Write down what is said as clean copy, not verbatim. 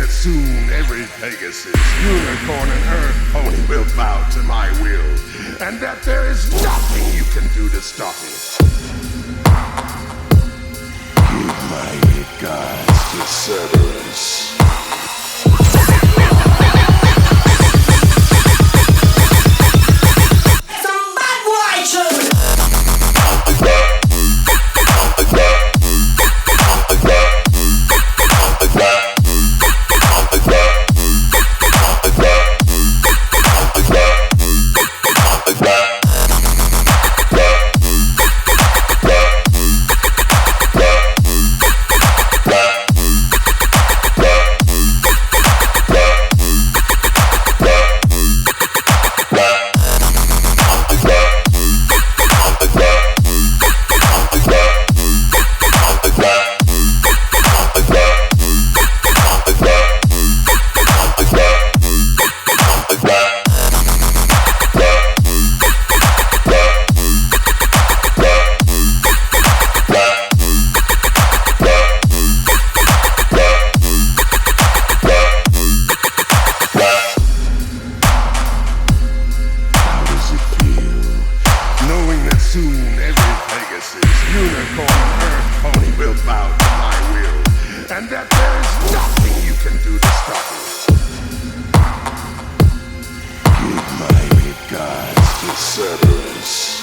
that soon every Pegasus, unicorn, and earth pony will bow to my will, and that there is nothing you can do to stop it. Give my regards to Cerberus. Soon every Pegasus, unicorn, and earth pony will bow to my will, and that there is nothing you can do to stop it. Give my regards to Cerberus.